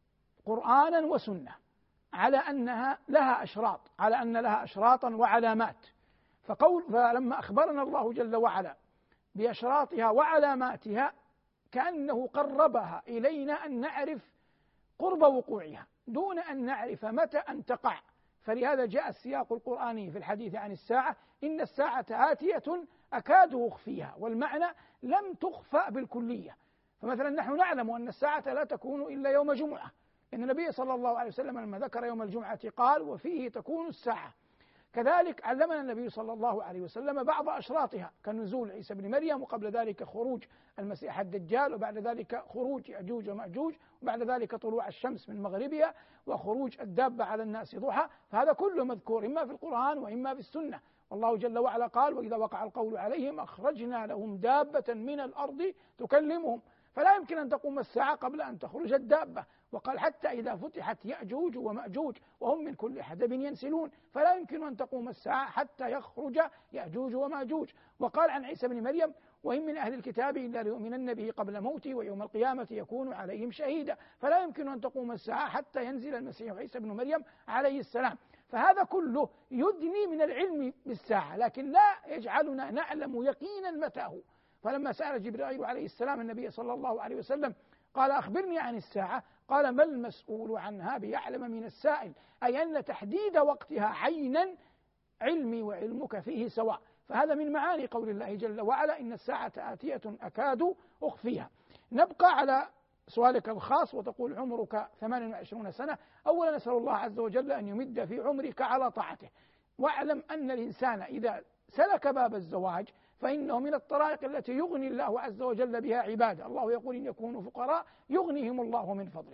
Speaker 2: قرآنا وسنة على أنها لها أشراط، على أن لها أشراطا وعلامات. فقول فلما أخبرنا الله جل وعلا بأشراطها وعلاماتها كأنه قربها إلينا أن نعرف قرب وقوعها دون أن نعرف متى أن تقع. فلهذا جاء السياق القرآني في الحديث عن الساعة إن الساعة آتية أكاد أخفيها، والمعنى لم تخفى بالكلية. فمثلا نحن نعلم أن الساعة لا تكون إلا يوم جمعة، إن النبي صلى الله عليه وسلم لما ذكر يوم الجمعة قال وفيه تكون الساعة. كذلك علمنا النبي صلى الله عليه وسلم بعض أشراطها كنزول عيسى بن مريم، وقبل ذلك خروج المسيح الدجال، وبعد ذلك خروج يأجوج ومأجوج، وبعد ذلك طلوع الشمس من مغربها، وخروج الدابة على الناس ضحى. فهذا كله مذكور إما في القرآن وإما في السنة. والله جل وعلا قال وإذا وقع القول عليهم أخرجنا لهم دابة من الأرض تكلمهم. فلا يمكن أن تقوم الساعة قبل أن تخرج الدابة. وقال حتى إذا فتحت يأجوج ومأجوج وهم من كل حدب ينسلون، فلا يمكن أن تقوم الساعة حتى يخرج يأجوج ومأجوج. وقال عن عيسى بن مريم وإن من أهل الكتاب إلا ليؤمنن به قبل موته ويوم القيامة يكون عليهم شهيدا. فلا يمكن أن تقوم الساعة حتى ينزل المسيح عيسى بن مريم عليه السلام. فهذا كله يدني من العلم بالساعة، لكن لا يجعلنا نعلم يقينا متى هو. فلما سأل جبريل عليه السلام النبي صلى الله عليه وسلم قال أخبرني عن الساعة، قال ما المسؤول عنها بأعلم من السائل، أي أن تحديد وقتها عينا علمي وعلمك فيه سواء. فهذا من معاني قول الله جل وعلا إن الساعة آتية أكاد أخفيها. نبقى على سؤالك الخاص وتقول عمرك ثمان وعشرون سنة. أولا نسأل الله عز وجل أن يمد في عمرك على طاعته، واعلم أن الإنسان إذا سلك باب الزواج فإنه من الطرائق التي يغني الله عز وجل بها عباده. الله يقول إن يكونوا فقراء يغنيهم الله من فضله.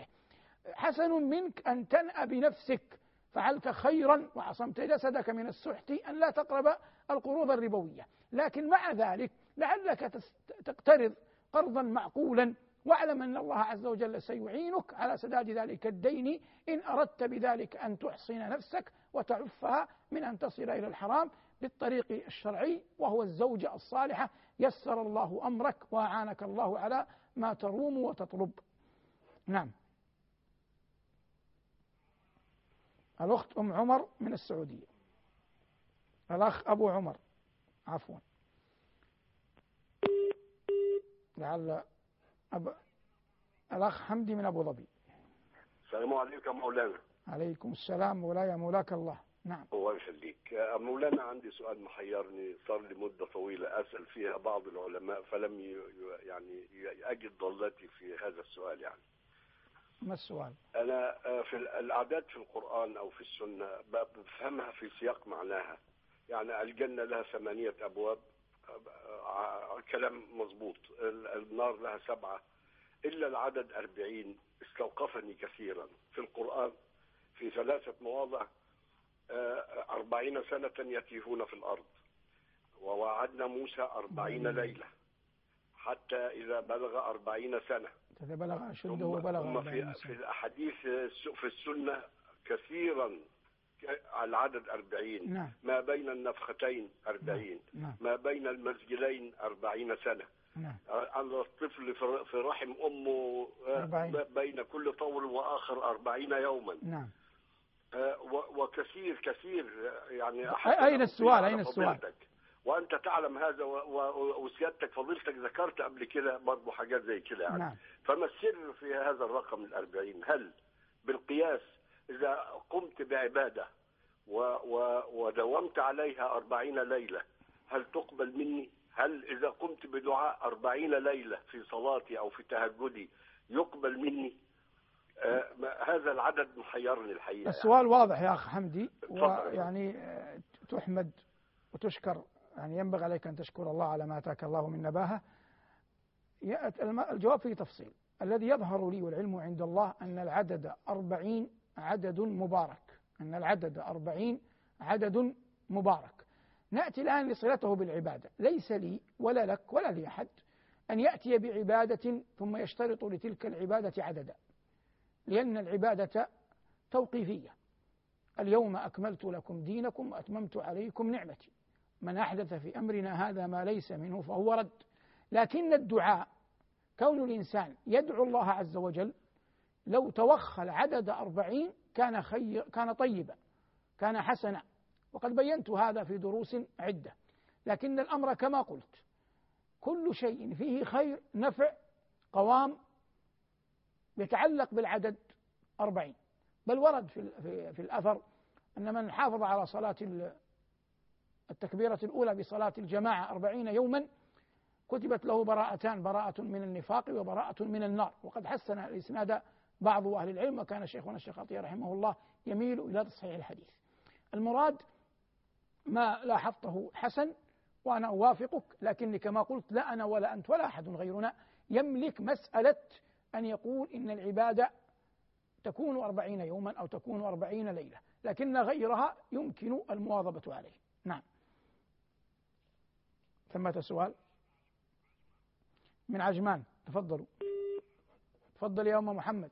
Speaker 2: حسن منك أن تنأى بنفسك، فعلت خيرا وعصمت جسدك من السحت أن لا تقرب القروض الربوية. لكن مع ذلك لعلك تقترض قرضا معقولا، واعلم أن الله عز وجل سيعينك على سداد ذلك الدين إن أردت بذلك أن تحصن نفسك وتعفها من أن تصل إلى الحرام بالطريق الشرعي وهو الزوجة الصالحة. يسر الله أمرك وأعانك الله على ما تروم وتطلب. نعم. الأخت أم عمر من السعودية. الأخ أبو عمر عفوا لعل أب... الأخ حمدي من أبو ظبي.
Speaker 7: السلام عليكم مولانا.
Speaker 2: عليكم السلام مولاي مولاك الله. نعم.
Speaker 7: الله يخليك مولانا. عندي سؤال محيرني صار لي مدة طويلة أسأل فيها بعض العلماء فلم ي... يعني أجد ضلتي في هذا السؤال. يعني
Speaker 2: ما السؤال؟
Speaker 7: أنا في الأعداد في القرآن أو في السنة بفهمها في سياق معناها. يعني الجنة لها ثمانية أبواب، كلام مظبوط. النار لها سبعة، إلا العدد أربعين استوقفني كثيرا في القرآن في ثلاثة مواضع. أربعين سنة يتيهون في الأرض، ووعدنا موسى أربعين ليلة حتى إذا بلغ أربعين سنة
Speaker 2: إذا بلغ أشده وبلغ
Speaker 7: في, في الأحاديث في السنة كثيرا العدد أربعين.
Speaker 2: نعم.
Speaker 7: ما بين النفختين أربعين.
Speaker 2: نعم.
Speaker 7: ما بين المسجلين أربعين سنة.
Speaker 2: نعم.
Speaker 7: الطفل في رحم أمه أربعين. بين كل طول وآخر أربعين يوما.
Speaker 2: نعم.
Speaker 7: وكثير كثير يعني.
Speaker 2: أين السؤال؟ أين السؤال؟
Speaker 7: وأنت تعلم هذا، وسيادتك فضيلتك ذكرت قبل كده برضه حاجات زي كده يعني.
Speaker 2: نعم.
Speaker 7: فما السر في هذا الرقم الأربعين؟ هل بالقياس إذا قمت بعبادة و و ودومت عليها أربعين ليلة هل تقبل مني؟ هل إذا قمت بدعاء أربعين ليلة في صلاتي أو في تهجدي يقبل مني؟ آه هذا العدد محيرني الحقيقة.
Speaker 2: السؤال يعني واضح يا أخ حمدي، ويعني تحمد وتشكر، يعني ينبغي عليك أن تشكر الله على ما أتاك الله من نباهة. الجواب فيه تفصيل. الذي يظهر لي والعلم عند الله أن العدد أربعين عدد مبارك، أن العدد أربعين عدد مبارك. نأتي الآن لصلته بالعبادة. ليس لي ولا لك ولا لأحد أن يأتي بعبادة ثم يشترط لتلك العبادة عددا، لأن العبادة توقيفية. اليوم أكملت لكم دينكم وأتممت عليكم نعمتي، من أحدث في أمرنا هذا ما ليس منه فهو رد. لكن الدعاء، كون الإنسان يدعو الله عز وجل، لو توخل عدد أربعين كان خير، كان طيبا، كان حسنا، وقد بينت هذا في دروس عدة. لكن الأمر كما قلت، كل شيء فيه خير نفع قوام يتعلق بالعدد أربعين. بل ورد في, في, في الأثر أن من حافظ على صلاة التكبيرة الأولى بصلاة الجماعة أربعين يوما كتبت له براءتان، براءة من النفاق وبراءة من النار. وقد حسن الإسناد بعض أهل العلم، وكان شيخنا الشيخ عطية رحمه الله يميل إلى تصحيح الحديث. المراد ما لاحظته حسن وأنا أوافقك، لكن كما قلت لا أنا ولا أنت ولا أحد غيرنا يملك مسألة أن يقول إن العبادة تكون أربعين يوما أو تكون أربعين ليلة، لكن غيرها يمكن المواظبة عليه. نعم. ثمة سؤال من عجمان، تفضلوا. تفضل يا أم محمد.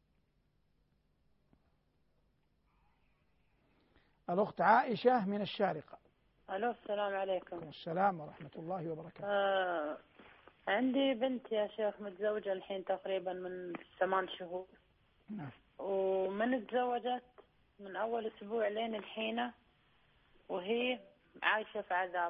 Speaker 2: الأخت عائشة من الشارقة.
Speaker 8: ألو، السلام عليكم.
Speaker 2: السلام ورحمة الله وبركاته.
Speaker 8: آه عندي بنت يا شيخ متزوجة الحين تقريبا من ثمان شهور.
Speaker 2: نعم.
Speaker 8: ومن تزوجت من أول أسبوع لين الحين وهي عايشة في عذاب،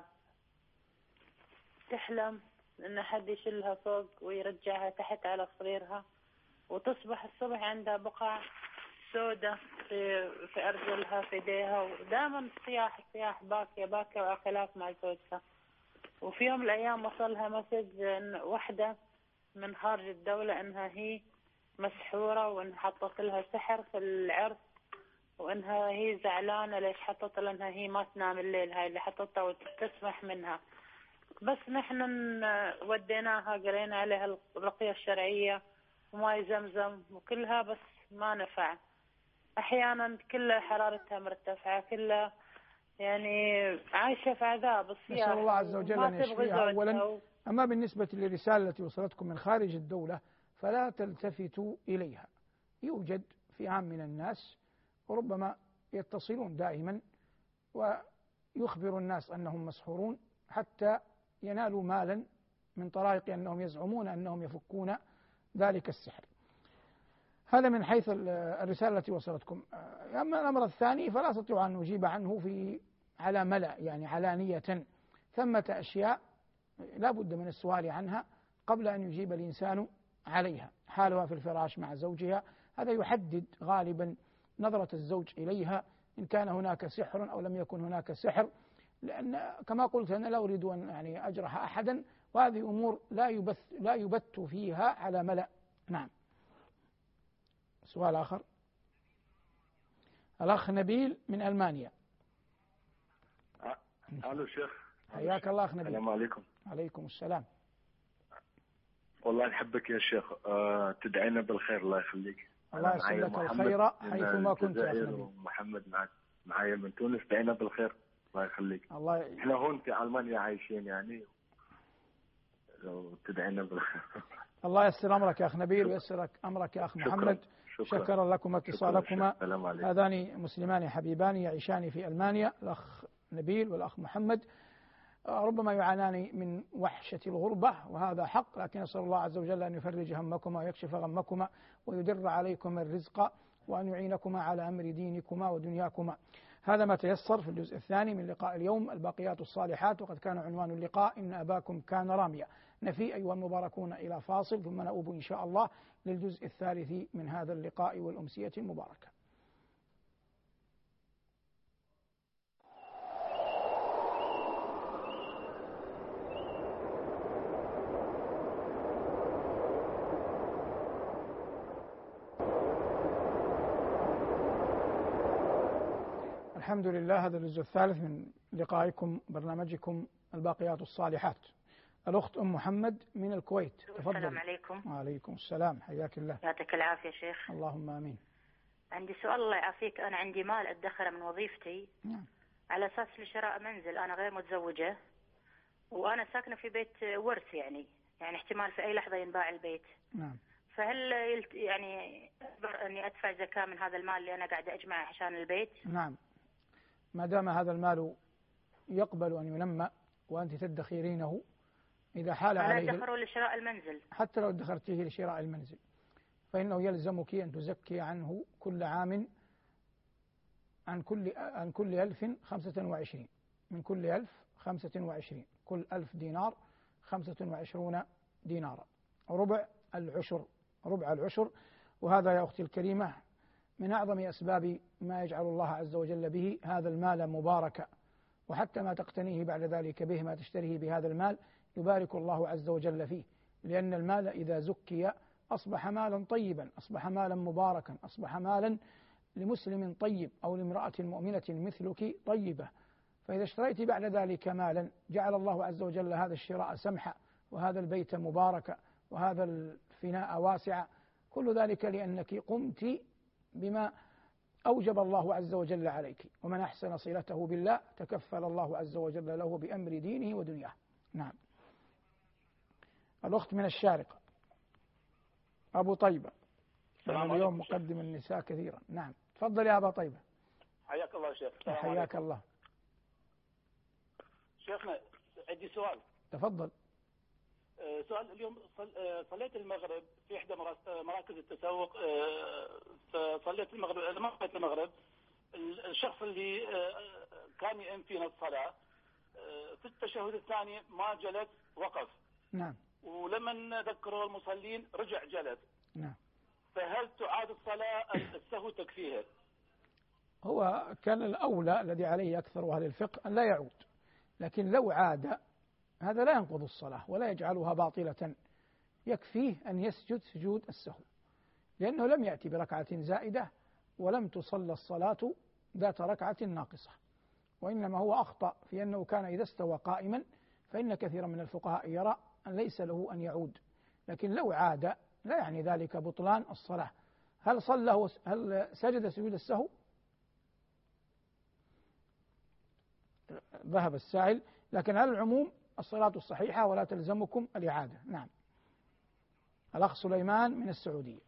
Speaker 8: تحلم إن حد يشيلها فوق ويرجعها تحت على صريرها، وتصبح الصبح عندها بقع سودة في في أرجلها في يديها، ودائما صياح صياح باكية باكية وخلاف مع زوجها. وفي يوم من الأيام وصلها مسج إن واحدة من خارج الدولة إنها هي مسحورة، وإن حطت لها سحر في العرس، وإنها هي زعلانة ليش حطت لها، إنها هي ما تنام الليل هاي اللي حطتها وتسمح منها. بس نحن وديناها قرينا عليها الرقية الشرعية وماء زمزم وكلها، بس ما نفع. أحيانا كلها حرارتها مرتفعة، كلها يعني عايشة في عذاب الصياح.
Speaker 2: نسأل الله عز وجل أن يشفيها أولا. و... أما بالنسبة للرسالة التي وصلتكم من خارج الدولة فلا تلتفتوا إليها. يوجد فئام من الناس وربما يتصلون دائما ويخبر الناس أنهم مسحورون حتى ينالوا مالا من طرائق أنهم يزعمون أنهم يفكون ذلك السحر. هذا من حيث الرسالة التي وصلتكم. أما الأمر الثاني فلا أستطيع أن أجيب عنه في على ملأ، يعني علانية. ثمة أشياء لا بد من السؤال عنها قبل أن يجيب الإنسان عليها. حالها في الفراش مع زوجها، هذا يحدد غالبا نظرة الزوج إليها إن كان هناك سحر أو لم يكن هناك سحر، لأن كما قلت أنا لا أريد أن يعني أجرح أحدا، وهذه أمور لا يبث لا يبت فيها على ملأ. نعم. سؤال آخر. الأخ نبيل من ألمانيا.
Speaker 9: ألو شيخ.
Speaker 2: حياك الله أخ نبيل.
Speaker 9: السلام عليكم.
Speaker 2: عليكم السلام.
Speaker 9: والله نحبك يا شيخ، أه تدعينا بالخير الله يخليك.
Speaker 2: الله يسلمك الخير حيثما كنت يا أخي نبيل.
Speaker 9: محمد معك معايا من تونس، دعينا بالخير الله يخليك.
Speaker 2: الله ي...
Speaker 9: احنا هون في ألمانيا عايشين، يعني لو تدعينا بالخير.
Speaker 2: الله يسر أمرك يا أخ نبيل ويسر أمرك يا أخ محمد.
Speaker 9: شكرا.
Speaker 2: شكرا لكم اتصالكما.
Speaker 9: شكرا.
Speaker 2: هذان مسلمان حبيبان يعيشان في ألمانيا، الأخ نبيل والأخ محمد، ربما يعانان من وحشة الغربة وهذا حق، لكن نسأل الله عز وجل أن يفرج همكما ويكشف غمكما ويدر عليكم الرزق وأن يعينكما على أمر دينكما ودنياكما. هذا ما تيسر في الجزء الثاني من لقاء اليوم، الباقيات الصالحات، وقد كان عنوان اللقاء إن أباكم كان راميا. نفي أيها المباركون إلى فاصل ثم نؤوب إن شاء الله للجزء الثالث من هذا اللقاء والأمسية المباركة. الحمد لله، هذا الجزء الثالث من لقائكم برنامجكم الباقيات الصالحات. الأخت أم محمد من الكويت، تفضل.
Speaker 10: السلام عليكم.
Speaker 2: وعليكم السلام، حياك الله.
Speaker 10: يعطيك العافية شيخ.
Speaker 2: اللهم آمين.
Speaker 10: عندي سؤال الله يعافيك. أنا عندي مال أدخره من وظيفتي
Speaker 2: نعم.
Speaker 10: على أساس لشراء منزل، أنا غير متزوجة وأنا ساكنة في بيت ورث، يعني يعني احتمال في أي لحظة ينباع البيت.
Speaker 2: نعم.
Speaker 10: فهل يلت يعني أكبر أني أدفع زكاة من هذا المال اللي أنا قاعدة أجمعه عشان البيت؟
Speaker 2: نعم، ما دام هذا المال يقبل أن ينمى وأنت تدخرينه، إذا حال عليه
Speaker 10: أنا أدخره لشراء المنزل،
Speaker 2: حتى لو ادخرتيه لشراء المنزل فإنه يلزمك أن تزكي عنه كل عام عن كل عن كل ألف خمسة وعشرين، من كل ألف خمسة وعشرين، كل ألف دينار خمسة وعشرون دينارا، ربع العشر، ربع العشر. وهذا يا أختي الكريمة من أعظم أسباب ما يجعل الله عز وجل به هذا المال مباركا، وحتى ما تقتنيه بعد ذلك به، ما تشتريه بهذا المال يبارك الله عز وجل فيه، لأن المال إذا زكي أصبح مالا طيبا، أصبح مالا مباركا، أصبح مالا لمسلم طيب أو لامرأة مؤمنة مثلك طيبة. فإذا اشتريت بعد ذلك مالا جعل الله عز وجل هذا الشراء سمحا، وهذا البيت مباركا، وهذا الفناء واسعا، كل ذلك لأنك قمت بما أوجب الله عز وجل عليك. ومن أحسن صلته بالله تكفل الله عز وجل له بأمر دينه ودنياه. نعم. الأخت من الشارقة أبو طيبة، اليوم مقدم النساء كثيرا. نعم، تفضل يا أبا طيبة.
Speaker 11: حياك الله شيخ.
Speaker 2: حياك الله
Speaker 11: شيخنا. عندي سؤال.
Speaker 2: تفضل.
Speaker 11: سؤال. اليوم صليت المغرب في إحدى مراكز التسوق، فصليت المغرب، لما صليت المغرب الشخص اللي كان يئم فينا الصلاة في التشهد الثاني ما جلس، وقف.
Speaker 2: نعم.
Speaker 11: ولما ذكروا المصلين رجع جلس.
Speaker 2: نعم.
Speaker 11: فهل تعاد الصلاة السهو تكفيها؟
Speaker 2: هو كان الأولى الذي عليه أكثر أهل الفقه أن لا يعود، لكن لو عاد هذا لا ينقض الصلاة ولا يجعلها باطلة، يكفيه أن يسجد سجود السهو، لأنه لم يأتي بركعة زائدة ولم تصلى الصلاة ذات ركعة ناقصة، وإنما هو أخطأ في أنه كان إذا استوى قائما، فإن كثيرا من الفقهاء يرى أن ليس له أن يعود، لكن لو عاد لا يعني ذلك بطلان الصلاة. هل صلى هل سجد سجود السهو؟ ذهب السائل، لكن على العموم الصلاة الصحيحة ولا تلزمكم الإعادة. نعم. الأخ سليمان من السعودية.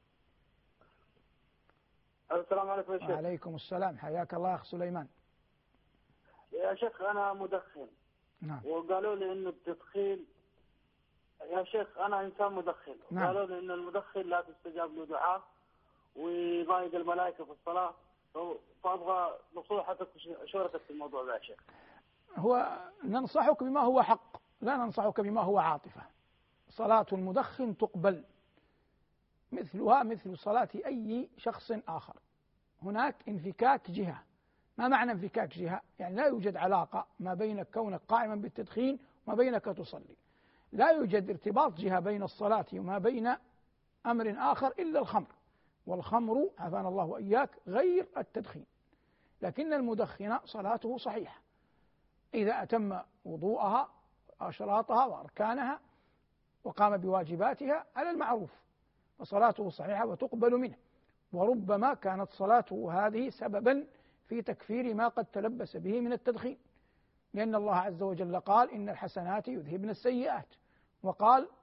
Speaker 12: السلام عليكم يا شيخ.
Speaker 2: وعليكم السلام، حياك الله أخ سليمان.
Speaker 12: يا شيخ أنا مدخن.
Speaker 2: نعم.
Speaker 12: وقالوا لي إنه التدخين، يا شيخ أنا إنسان مدخن.
Speaker 2: نعم.
Speaker 12: قالوا لي إن المدخن لا تستجاب له دعاء ويضايق الملائكة في الصلاة، فأبغى نصيحتك وشورتك في الموضوع ده يا شيخ.
Speaker 2: هو ننصحك بما هو حق، لا ننصحك بما هو عاطفة. صلاة المدخن تقبل مثلها مثل صلاة أي شخص آخر. هناك انفكاك جهة. ما معنى انفكاك جهة؟ يعني لا يوجد علاقة ما بينك كونك قائما بالتدخين وما بينك تصلي. لا يوجد ارتباط جهة بين الصلاة وما بين أمر آخر إلا الخمر، والخمر عافانا الله وإياك غير التدخين. لكن المدخن صلاته صحيحة إذا أتم وضوءها وأشراطها وأركانها وقام بواجباتها على المعروف، فصلاته صحيحة وتقبل منه. وربما كانت صلاته هذه سببا في تكفير ما قد تلبس به من التدخين، لأن الله عز وجل قال إن الحسنات يذهبن السيئات، وقال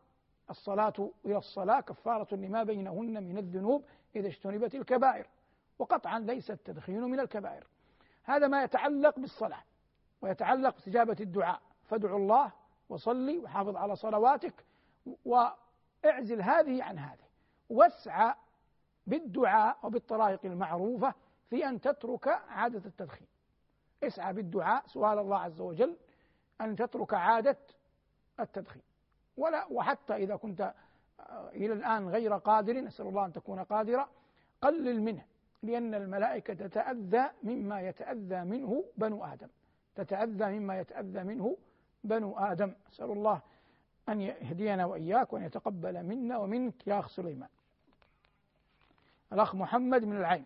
Speaker 2: الصلاة إلى الصلاة كفارة لما بينهن من الذنوب إذا اجتنبت الكبائر، وقطعا ليس التدخين من الكبائر. هذا ما يتعلق بالصلاة، ويتعلق باستجابة الدعاء، فادعوا الله وصلي وحافظ على صلواتك واعزل هذه عن هذه، واسعى بالدعاء وبالطرائق المعروفة في أن تترك عادة التدخين. اسعى بالدعاء سؤال الله عز وجل أن تترك عادة التدخين، ولا وحتى إذا كنت إلى الآن غير قادر، نسأل الله أن تكون قادرا، قلل منه، لأن الملائكة تتأذى مما يتأذى منه بنو آدم، تتأذى مما يتأذى منه بنو آدم. نسأل الله أن يهدينا وإياك وأن يتقبل منا ومنك يا أخ سليمان. الأخ محمد من العين،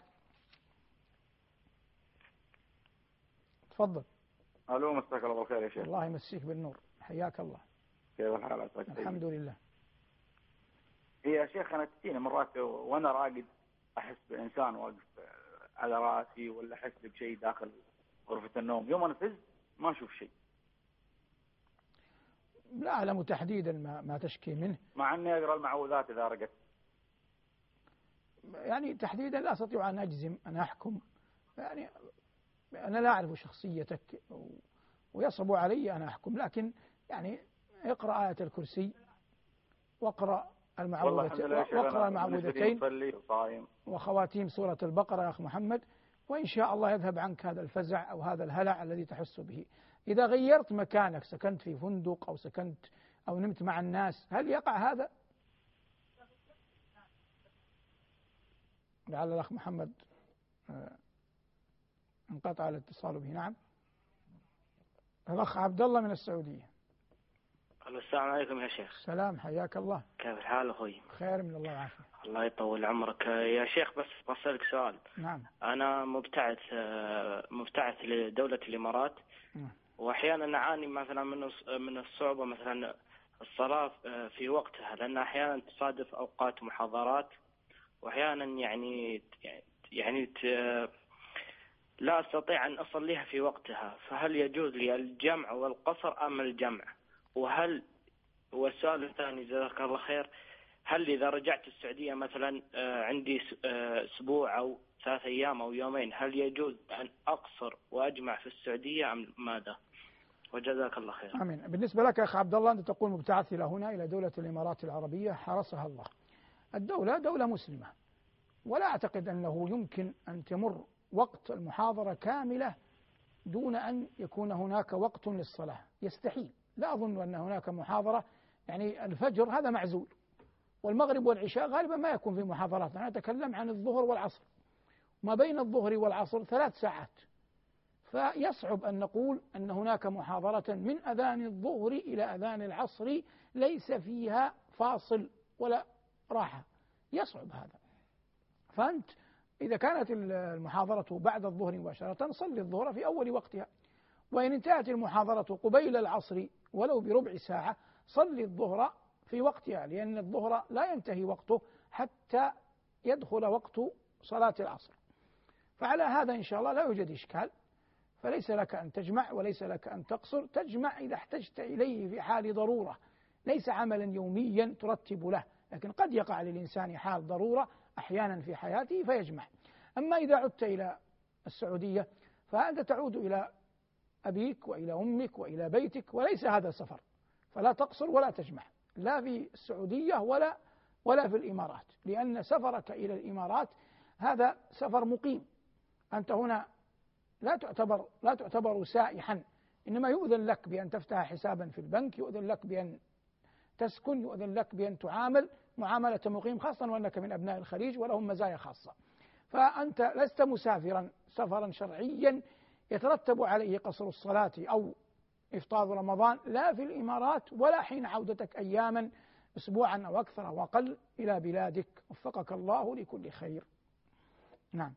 Speaker 2: تفضل.
Speaker 13: ألو، مساك الله بالخير يا شيخ.
Speaker 2: الله يمسيك بالنور، حياك الله.
Speaker 13: كيف الحال عساك؟
Speaker 2: الحمد لله.
Speaker 13: هي يا شيخ أنا تجيني مرات وأنا راقد أحس بإنسان واقف على رأسي، ولا أحس بشيء داخل غرفة النوم. يوم أنا فزت ما أشوف شيء.
Speaker 2: لا أعلم تحديدا ما, ما تشكي منه،
Speaker 13: مع أني أقرأ المعوذات إذا رقدت.
Speaker 2: يعني تحديدا لا أستطيع أن أجزم أن أحكم، يعني أنا لا أعرف شخصيتك ويصعب علي أن أحكم، لكن يعني اقرأ آية الكرسي واقرأ المعوذتين واقرأ المعوذتين وخواتيم سورة البقرة يا أخ محمد، وإن شاء الله يذهب عنك هذا الفزع أو هذا الهلع الذي تحس به. إذا غيرت مكانك، سكنت في فندق أو سكنت أو نمت مع الناس، هل يقع هذا؟ لعل الأخ محمد انقطع الاتصال به. نعم. الأخ عبد الله من السعودية.
Speaker 14: السلام عليكم يا شيخ.
Speaker 2: السلام، حياك الله.
Speaker 14: كيف الحال أخوي؟
Speaker 2: خير من الله وعافية.
Speaker 14: الله يطول عمرك يا شيخ. بس بسألك سؤال.
Speaker 2: نعم.
Speaker 14: أنا مبتعث مبتعث لدولة الإمارات.
Speaker 2: نعم.
Speaker 14: وأحيانا أعاني مثلا من من الصعوبة مثلا الصلاة في وقتها، لأن أحيانا تصادف أوقات محاضرات، وأحيانا يعني يعني لا أستطيع أن أصليها في وقتها، فهل يجوز لي الجمع والقصر أم الجمع؟ وهل والسؤال الثاني جزاك الله خير، هل إذا رجعت السعودية مثلا عندي أسبوع أو ثلاث أيام أو يومين، هل يجوز أن أقصر وأجمع في السعودية أم ماذا؟ وجزاك الله خير.
Speaker 2: آمين. بالنسبة لك يا أخ عبد الله، أنت تقول مبتعث إلى هنا إلى دولة الإمارات العربية حرسها الله. الدولة دولة مسلمة، ولا أعتقد أنه يمكن أن تمر وقت المحاضرة كاملة دون أن يكون هناك وقت للصلاة، يستحيل. لا أظن أن هناك محاضرة، يعني الفجر هذا معزول، والمغرب والعشاء غالبا ما يكون في محاضرات. أنا أتكلم عن الظهر والعصر، ما بين الظهر والعصر ثلاث ساعات، فيصعب أن نقول أن هناك محاضرة من أذان الظهر إلى أذان العصر ليس فيها فاصل ولا راحة، يصعب هذا. فأنت إذا كانت المحاضرة بعد الظهر مباشرة صلي الظهر في أول وقتها، وإن انتهت المحاضرة قبيل العصر ولو بربع ساعة صلي الظهر في وقتها، لأن الظهر لا ينتهي وقته حتى يدخل وقت صلاة العصر. فعلى هذا إن شاء الله لا يوجد إشكال، فليس لك أن تجمع وليس لك أن تقصر. تجمع إذا احتجت إليه في حال ضرورة، ليس عملا يوميا ترتب له، لكن قد يقع للإنسان حال ضرورة أحيانا في حياته فيجمع. أما إذا عدت إلى السعودية فأنت تعود إلى أبيك وإلى أمك وإلى بيتك، وليس هذا سفر، فلا تقصر ولا تجمع لا في السعودية ولا ولا في الإمارات، لأن سفرك إلى الإمارات هذا سفر مقيم. أنت هنا لا تعتبر لا تعتبر سائحا، إنما يؤذن لك بأن تفتح حسابا في البنك، يؤذن لك بأن تسكن، يؤذن لك بأن تعامل معاملة مقيم، خاصة وأنك من أبناء الخليج ولهم مزايا خاصة. فأنت لست مسافرا سفرا شرعيا يترتب عليه قصر الصلاة أو إفطار رمضان، لا في الإمارات ولا حين عودتك أياما أسبوعا أو أكثر أو أقل إلى بلادك. وفقك الله لكل خير. نعم.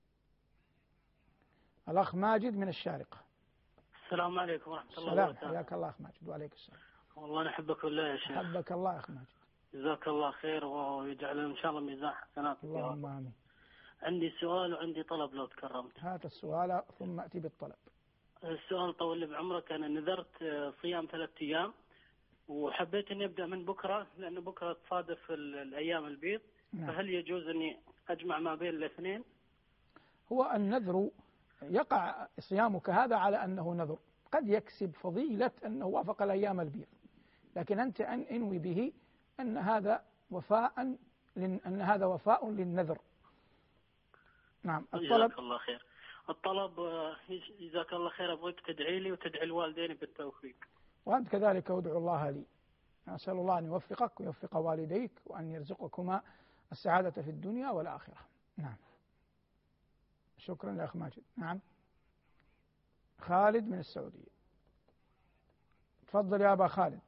Speaker 2: الأخ ماجد من الشارقة.
Speaker 15: السلام عليكم ورحمة الله
Speaker 2: وبركاته.
Speaker 15: السلام.
Speaker 2: حياك الله أخ ماجد. وعليك السلام.
Speaker 15: والله نحبك بالله يا شيخ.
Speaker 2: حبك الله يا أخ ماجد.
Speaker 15: جزاك الله خير ويجعل إن شاء الله ميزان حسناتك.
Speaker 2: اللهم آمين.
Speaker 15: عندي سؤال وعندي طلب لو تكرمت.
Speaker 2: هات السؤال ثم أتي بالطلب.
Speaker 15: السؤال طول لي بعمرك. أنا نذرت صيام ثلاثة أيام وحبيت أني أبدأ من بكرة لأن بكرة تصادف الأيام البيض.
Speaker 2: نعم.
Speaker 15: فهل يجوز أني أجمع ما بين الاثنين؟
Speaker 2: هو النذر يقع صيامك هذا على أنه نذر، قد يكسب فضيلة أنه وافق الأيام البيض، لكن أنت أن انوي به أن هذا وفاء أن هذا وفاء للنذر. نعم. الطلب.
Speaker 15: جزاك الله خير. الطلب جزاك الله خير، أبغيك تدعي لي وتدعي الوالدين بالتوفيق.
Speaker 2: وأنت كذلك ادعو الله لي، أسأل الله أن يوفقك ويوفق والديك وأن يرزقكما السعادة في الدنيا والآخرة. نعم. شكرا لأخ ماجد. نعم. خالد من السعودية، تفضل يا أبا خالد.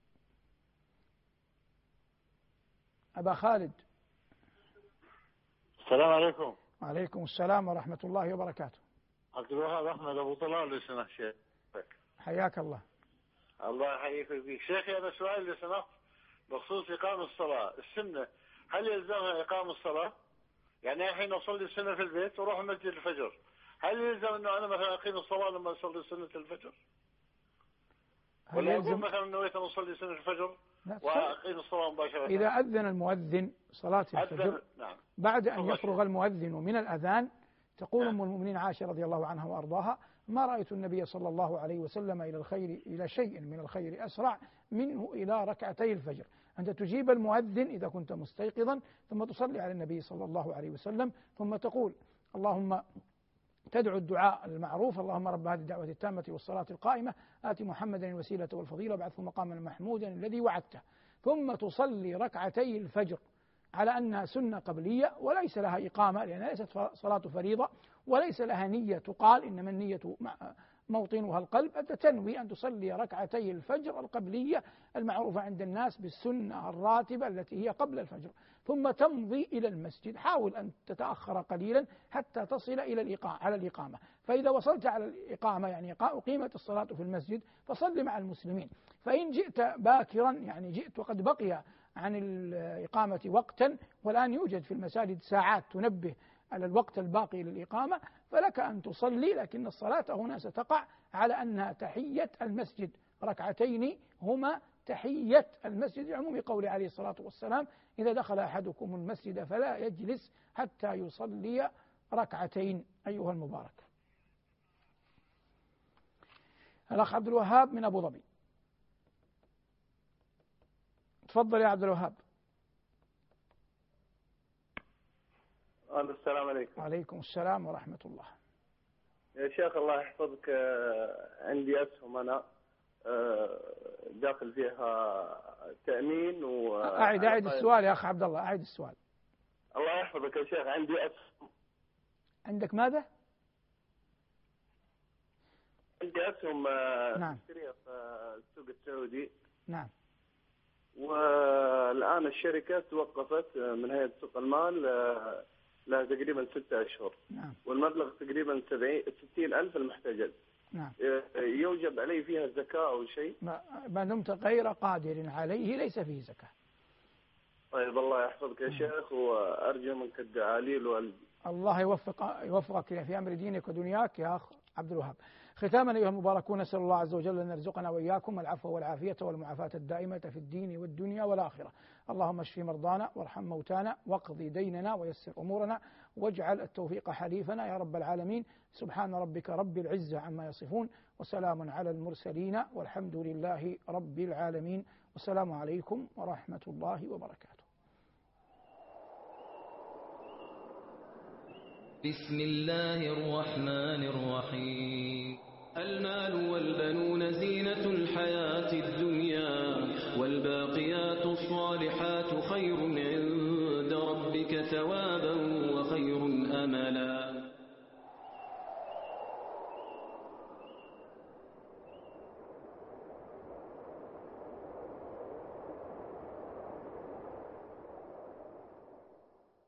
Speaker 2: أبا خالد.
Speaker 16: السلام عليكم.
Speaker 2: وعليكم السلام ورحمة الله وبركاته.
Speaker 16: عبد الوهاب أحمد أبو طلال لو سمحت شيخ.
Speaker 2: حياك الله.
Speaker 16: الله يحييك ويبارك. شيخي أنا سؤال لو سمحت بخصوص إقامة الصلاة، السنة هل يلزمها إقامة الصلاة؟ يعني الحين أصلي السنة في البيت وأروح مسجد الفجر، هل يلزم إنه أنا مثلا أقيم الصلاة لما أصلي سنة الفجر؟ ولا يلزم مثلا نويت أن أصلي سنة الفجر وأقيم الصلاة مباشرة؟
Speaker 2: إذا أذن المؤذن صلاة الفجر
Speaker 16: نعم.
Speaker 2: بعد أن يفرغ المؤذن من الأذان تقول أم المؤمنين عائشة رضي الله عنها وأرضاها: ما رأيت النبي صلى الله عليه وسلم إلى الخير إلى شيء من الخير أسرع منه إلى ركعتي الفجر. أنت تجيب المؤذن إذا كنت مستيقظا، ثم تصلي على النبي صلى الله عليه وسلم، ثم تقول اللهم تدعو الدعاء المعروف: اللهم رب هذه الدعوة التامة والصلاة القائمة آت محمدا الوسيلة والفضيلة وابعثه مقاما محمودا الذي وعدته، ثم تصلي ركعتي الفجر على أنها سنة قبلية وليس لها إقامة لأنها ليست صلاة فريضة وليس لها نية تقال، إنما النية موطنها القلب. أنت تنوي أن تصلي ركعتي الفجر القبلية المعروفة عند الناس بالسنة الراتبة التي هي قبل الفجر، ثم تمضي إلى المسجد. حاول أن تتأخر قليلا حتى تصل إلى الإقامة على الإقامة، فإذا وصلت على الإقامة يعني أقيمت الصلاة في المسجد فصل مع المسلمين. فإن جئت باكرا يعني جئت وقد بقي عن الإقامة وقتا والآن يوجد في المساجد ساعات تنبه على الوقت الباقي للإقامة، فلك أن تصلي، لكن الصلاة هنا ستقع على أنها تحية المسجد، ركعتين هما تحية المسجد، لعموم قوله عليه الصلاة والسلام: إذا دخل أحدكم المسجد فلا يجلس حتى يصلي ركعتين. أيها المبارك. الأخ عبد الوهاب من أبو ظبي، تفضل يا عبد الوهاب.
Speaker 17: السلام عليكم.
Speaker 2: وعليكم السلام ورحمة الله.
Speaker 17: يا شيخ الله يحفظك، عندي أسهم أنا داخل فيها تأمين و
Speaker 2: أعد أعد السؤال يا أخ عبد الله، أعد السؤال.
Speaker 17: الله يحفظك يا شيخ، عندي أسهم.
Speaker 2: عندك ماذا؟
Speaker 17: عندي أسهم
Speaker 2: نعم.
Speaker 17: في السوق السعودي.
Speaker 2: نعم.
Speaker 17: والآن الشركة توقفت من هيئة سوق المال لها تقريبا ستة أشهر.
Speaker 2: نعم.
Speaker 17: والمبلغ تقريبا ستين ألف المحتجز.
Speaker 2: نعم.
Speaker 17: يوجب عليه فيها الزكاة أو شيء؟
Speaker 2: ما دمت غير قادر عليه ليس فيه زكاة.
Speaker 17: طيب الله يحفظك يا شيخ، وأرجو منك الدعاء لي والوالدي.
Speaker 2: الله يوفق يوفقك في أمر دينك ودنياك يا أخ عبد الوهاب. ختاما أيها المباركون، نسأل الله عز وجل أن يرزقنا وإياكم العفو والعافية والمعافاة الدائمة في الدين والدنيا والآخرة. اللهم اشف مرضانا وارحم موتانا واقض ديننا ويسر أمورنا واجعل التوفيق حليفنا يا رب العالمين. سبحان ربك رب العزة عما يصفون وسلام على المرسلين والحمد لله رب العالمين، والسلام عليكم ورحمة الله وبركاته.
Speaker 1: بسم الله الرحمن الرحيم. المال والبنون زينة الحياة الدنيا والباقيات الصالحات خير عند ربك ثوابا